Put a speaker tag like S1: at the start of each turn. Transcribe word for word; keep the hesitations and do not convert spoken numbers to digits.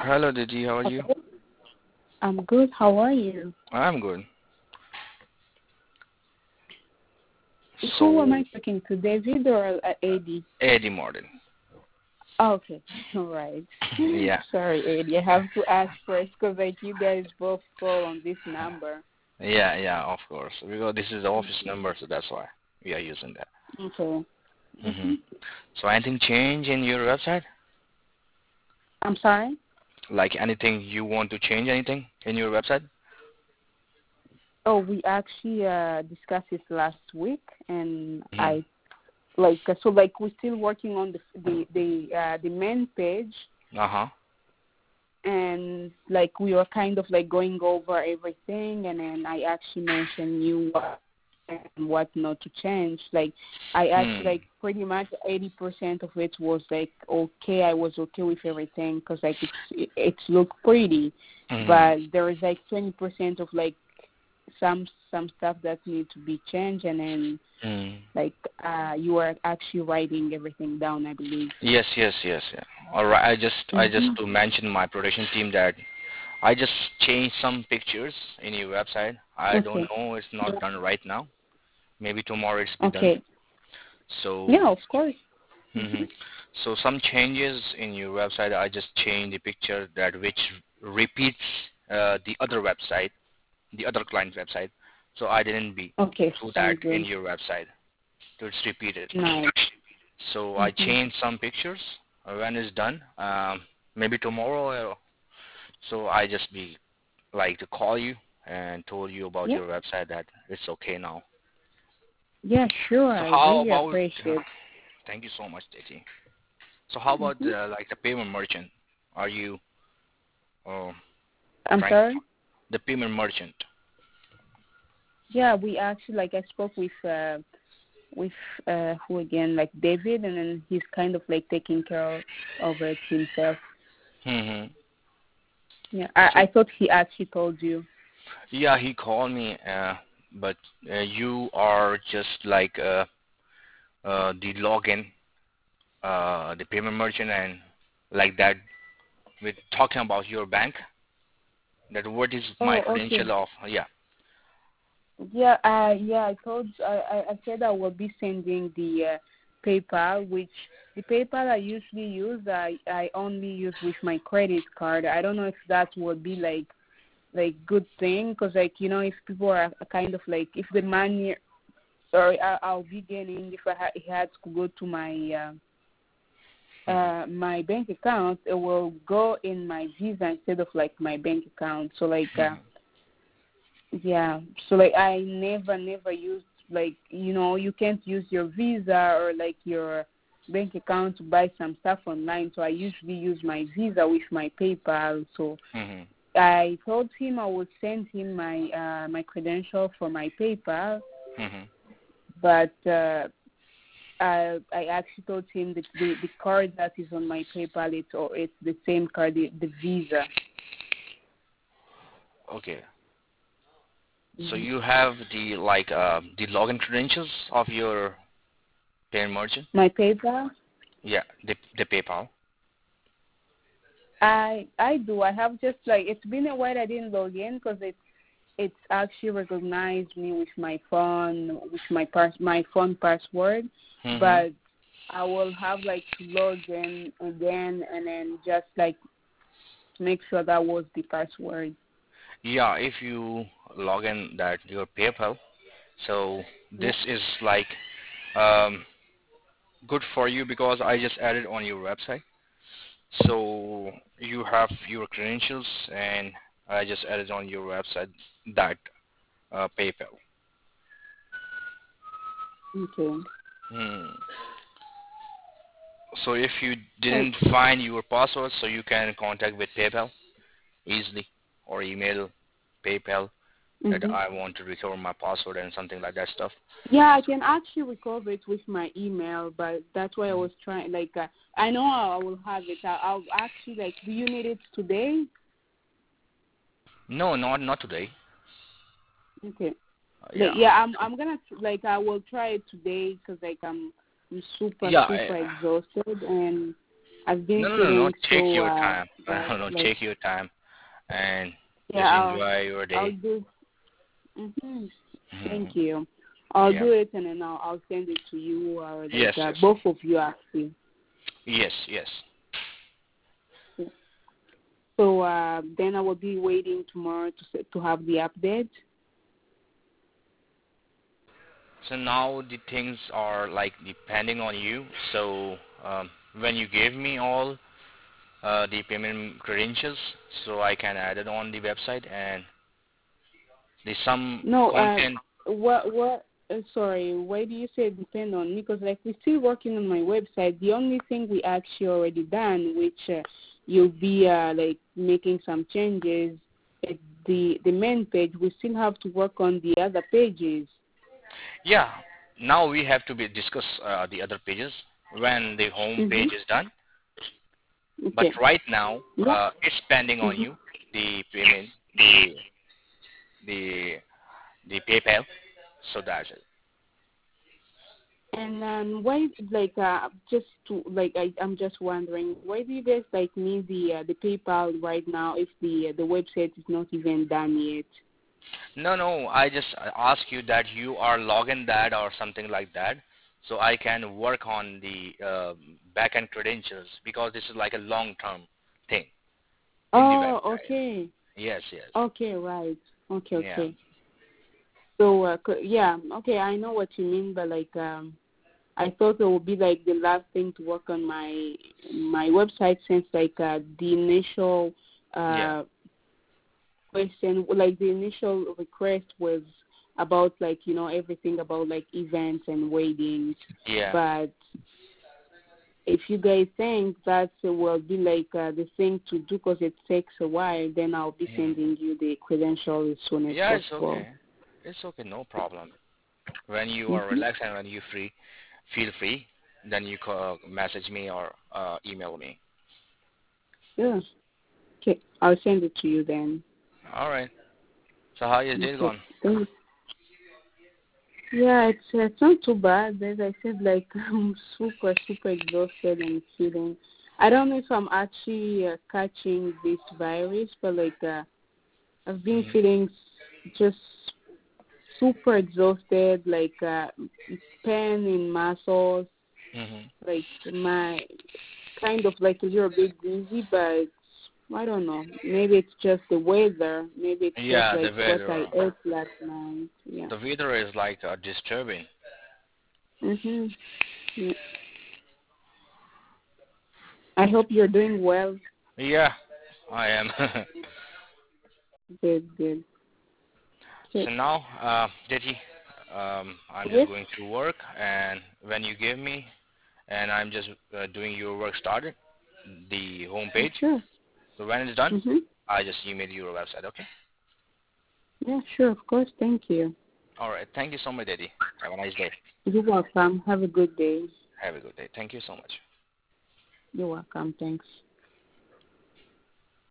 S1: Hello, Didi. How are you?
S2: Okay. I'm good. How are you?
S1: I'm good.
S2: Who am
S1: So,
S2: I talking to, David or uh, Eddie?
S1: Eddie Morton.
S2: Okay. All right.
S1: Yeah.
S2: Sorry, Eddie. I have to ask first because like you guys both call on this number.
S1: Yeah, yeah, of course. Because this is the office number, so that's why we are using that.
S2: Okay.
S1: hmm
S2: Mm-hmm.
S1: So, anything change in your website?
S2: I'm sorry.
S1: Like anything you want to change anything in your website?
S2: Oh, we actually uh, discussed this last week, and
S1: hmm
S2: I like uh, so like we're still working on the the the uh, the main page,
S1: Uh huh.
S2: and like we were kind of like going over everything, and then I actually mentioned you what and what not to change. Like I
S1: Hmm.
S2: actually like pretty much eighty percent of it was like okay. I was okay with everything because like it's it, it's looked pretty,
S1: hmm
S2: but there is like twenty percent of like some some stuff that need to be changed, and then
S1: Hmm.
S2: like uh you are actually writing everything down, I believe.
S1: Yes, yes, yes, yeah. All right. I just, I just
S2: Mhm.
S1: to mention my production team that I just changed some pictures in your website. I don't
S2: Okay.
S1: know. It's not done right now. Maybe tomorrow it's be done.
S2: Okay.
S1: So,
S2: Yeah, of course.
S1: hmm
S2: Mhm.
S1: so some changes in your website. I just changed the picture that which repeats uh, the other website, the other client's website. So I didn't be
S2: Okay,
S1: do that
S2: sounds
S1: in
S2: good.
S1: your website. So it's repeated.
S2: Nice.
S1: So I
S2: Mhm.
S1: changed some pictures. Uh, When it's done, um, maybe tomorrow. Uh, so I just be like to call you and told you about
S2: Yeah.
S1: your website that it's okay now.
S2: Yeah, sure.
S1: So
S2: I
S1: how
S2: really
S1: about?
S2: appreciate.
S1: Thank you so much, Tati. So how about
S2: Mhm.
S1: uh, like the payment merchant? Are you uh,
S2: I'm
S1: trying to
S2: sorry.
S1: find the payment merchant?
S2: Yeah, we actually like I spoke with uh with uh who again, like David, and then he's kind of like taking care of, of it himself.
S1: hmm
S2: Yeah, I
S1: So
S2: I thought he actually told you.
S1: yeah, he called me, uh, but uh, you are just like uh, uh, the login, uh, the payment merchant, and like that. We're talking about your bank. That what is my
S2: Oh, okay.
S1: credential of? Yeah.
S2: Yeah, uh, yeah. I told I, I I said I will be sending the uh, PayPal, which the PayPal I usually use, I I only use with my credit card. I don't know if that would be like like good thing, because like you know if people are kind of like if the money or I, I'll be getting if I ha- had to go to my uh,
S1: hmm
S2: uh my bank account, it will go in my Visa instead of like my bank account. So like. Uh,
S1: hmm
S2: Yeah. So like I never never used like you know you can't use your Visa or like your bank account to buy some stuff online. So I usually use my Visa with my PayPal. So
S1: hmm
S2: I told him I would send him my uh, my credential for my PayPal,
S1: hmm
S2: but uh, I I actually told him that the the card that is on my PayPal it's or it's the same card, the, the Visa.
S1: Okay. So
S2: Hmm.
S1: you have the like uh, the login credentials of your payment merchant?
S2: My PayPal.
S1: Yeah, the the PayPal.
S2: I I do. I have just like it's been a while I didn't log in because it it's actually recognized me with my phone with my pass my phone password,
S1: hmm
S2: but I will have like to log in again and then just like make sure that was the password.
S1: Yeah, if you log in that your PayPal, so
S2: Yeah.
S1: this is like um, good for you because I just added on your website. So you have your credentials and I just added on your website that uh, PayPal.
S2: Okay.
S1: Hmm. So if you
S2: Oh,
S1: didn't find your password, so you can contact with PayPal easily or email PayPal that
S2: mhm.
S1: I want to recover my password and something like that stuff.
S2: Yeah, I can actually recover it with my email, but that's why I was trying. Like, uh, I know I will have it. I, I'll actually like. Do you need it today?
S1: No, not not today.
S2: Okay.
S1: Uh,
S2: Like,
S1: yeah,
S2: yeah, I'm I'm gonna like I will try it today because like I'm I'm super
S1: yeah, I,
S2: super exhausted and I've been
S1: No, no, no, no.
S2: feeling
S1: Take
S2: so
S1: your
S2: uh,
S1: time.
S2: uh
S1: No, no,
S2: like
S1: take your time and
S2: yeah,
S1: just
S2: I'll
S1: enjoy your
S2: I'll
S1: day.
S2: do. Mhm.
S1: Hmm.
S2: Thank you. I'll
S1: Yeah.
S2: do it and then I'll I'll send it to you or like
S1: Yes,
S2: uh,
S1: yes,
S2: both of you actually.
S1: yes, yes.
S2: Yeah. So uh, then I will be waiting tomorrow to s- to have the update.
S1: So now the things are like depending on you. So um, when you give me all uh, the payment credentials, so I can add it on the website and the some
S2: No, uh,
S1: content.
S2: what what? Uh, sorry, why do you say depend on me? Because like we're still working on my website. The only thing we actually already done, which uh, you'll be uh, like making some changes at the the main page. We still have to work on the other pages.
S1: Yeah. Now we have to be discuss uh, the other pages when the home
S2: Mhm.
S1: page is done. But
S2: Okay.
S1: right now,
S2: Yeah.
S1: uh, it's pending on
S2: Mhm.
S1: you the payment, the the the PayPal. So that's it.
S2: And um, why, like, uh, just to like, I, I'm just wondering, why do you guys like need the uh, the PayPal right now if the uh, the website is not even done yet?
S1: No, no. I just ask you that you are logging that or something like that, so I can work on the uh, backend credentials because this is like a long-term thing in the
S2: Oh,
S1: website.
S2: okay,
S1: Yes, yes.
S2: okay, right, okay,
S1: Yeah.
S2: okay. So, uh, co- yeah, okay, I know what you mean, but like, um, I thought it would be like the last thing to work on my my website since like uh, the initial
S1: Yeah.
S2: uh question, like the initial request was about like you know everything about like events and weddings,
S1: Yeah.
S2: but if you guys think that will be like uh, the thing to do because it takes a while, then I'll be
S1: Mhm.
S2: sending you the credentials as soon as
S1: Yeah, it's
S2: possible.
S1: okay. It's okay, no problem. When you are
S2: Mhm.
S1: relaxed and when you free, feel free, then you call, message me or uh, email me.
S2: Yeah. Okay. I'll send it to you then.
S1: All right. So how is day
S2: Okay.
S1: gone?
S2: Thanks. Yeah, it's uh, it's not too bad. As I said, like I'm super super exhausted and feeling. I don't know if I'm actually uh, catching this virus, but like uh, I've been
S1: Mhm.
S2: feeling s- just super exhausted, like uh, pain in muscles,
S1: Mhm.
S2: like my kind of like a little bit dizzy, but I don't know. Maybe it's just the weather. Maybe it's just
S1: Yeah, the
S2: like what I
S1: weather.
S2: ate last night. Yeah.
S1: The weather is like uh, disturbing.
S2: Mhm. Yeah. I hope you're doing well.
S1: Yeah, I am.
S2: Good, good.
S1: So
S2: Okay.
S1: now, uh, Jetty, um, I'm just
S2: Yes.
S1: going to work, and when you give me, and I'm just uh, doing your work started, the home page.
S2: Sure.
S1: So when it's done,
S2: Mhm.
S1: I just email your website. Okay.
S2: Yeah, sure. Of course. Thank you.
S1: All right. Thank you so much, Daddy. Have a nice day.
S2: You're welcome. Have a good day.
S1: Have a good day. Thank you so much.
S2: You're welcome. Thanks.